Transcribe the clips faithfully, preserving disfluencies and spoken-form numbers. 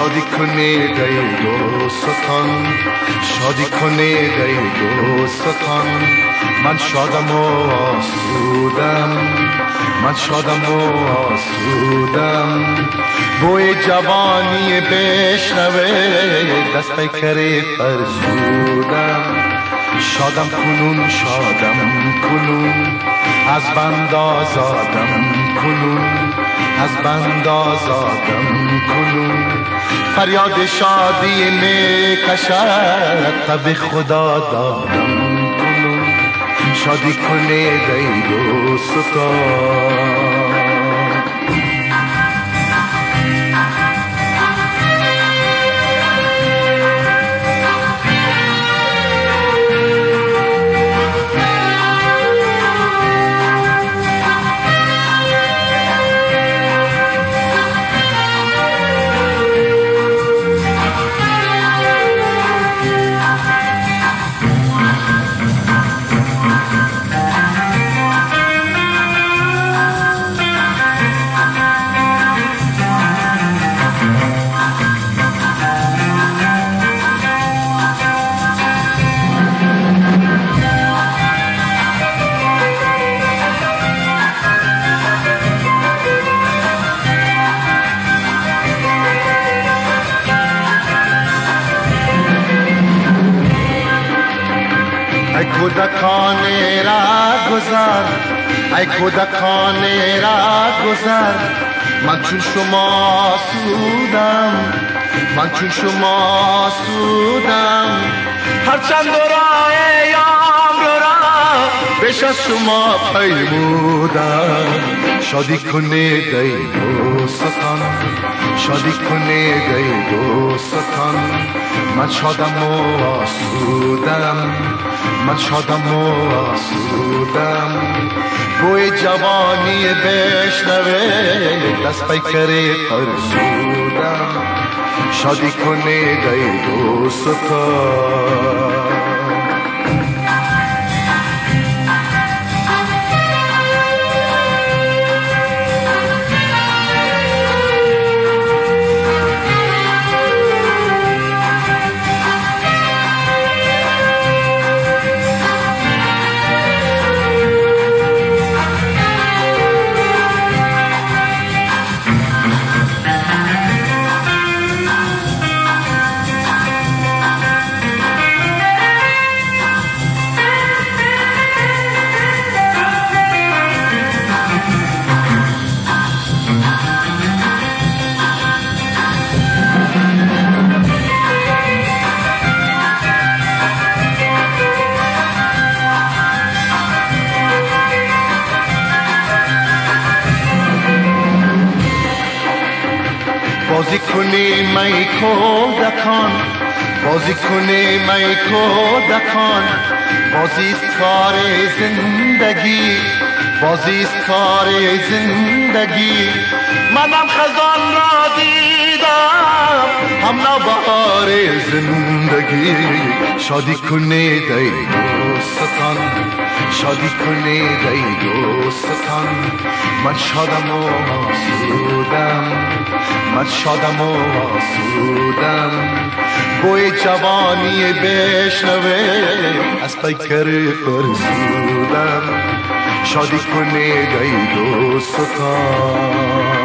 شادی کنید ای دوستان، شادی کنید ای دوستان. من شادم و آسودم، من شادم و آسودم. بوی جوانی بشنوه دست پیکر فرسودم. شادم کنون شادم کنون، از بند آزادم کنون، از بند آزادم کنون. فریاد شادی میکشد تب خدا دادم کنون. شادی کنید ای دوستان. ای کودکان را گذر، ای کودکان را گذر. من چون شما سودم، من چون شما سودم. هرچند راه یام را بیش از شما پیمودم. شادی کنید ای دوستان، شادی کنید ای دوستان. من شادم و آسودم، من شادم و آسودم. بوی جوانی بشنوه دست پیکر فرسودم. شادی کنید ای دوستان. بازی کنی می کودکان، بازی کنی می کودکان. بازیست کار زندگی، بازیست کار زندگی. منم خزان را دیدم، هم نوبهار زندگی. شادی کنید ای دوستان، شادی کنید ای دوستان. من شادم و آسودم، من شادم و آسودم. بوی جوانی بشنوه از پیکر فرسودم. شادی کنید ای دوستان.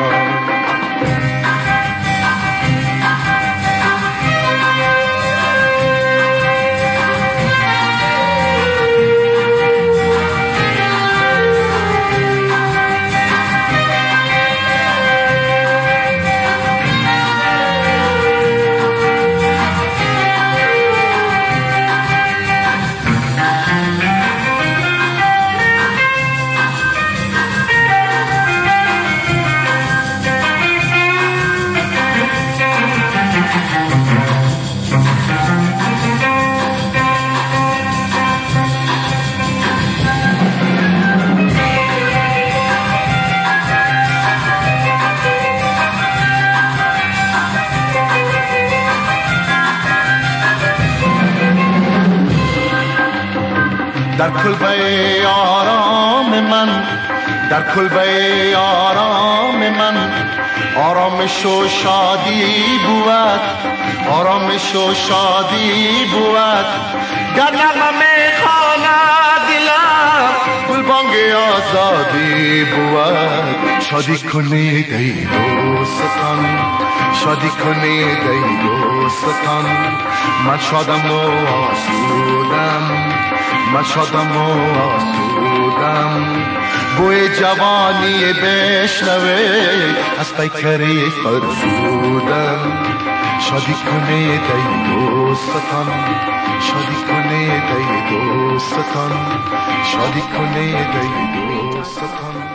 در کلبه آرام من، در کلبه آرام من. آرامش و شادی بود آرامش و شادی بود گر نغمه میخواند دلم گلبانگ آزادی بود شادی کنید ای دوستان شادی کنید ای دوستان من شادم و آسودم من شادم و آسودم بوی جوانی بشنوید از پیکری فرسودم شادی کنید ای دوستان شادی کنید ای دوستان شادی کنید ای دوستان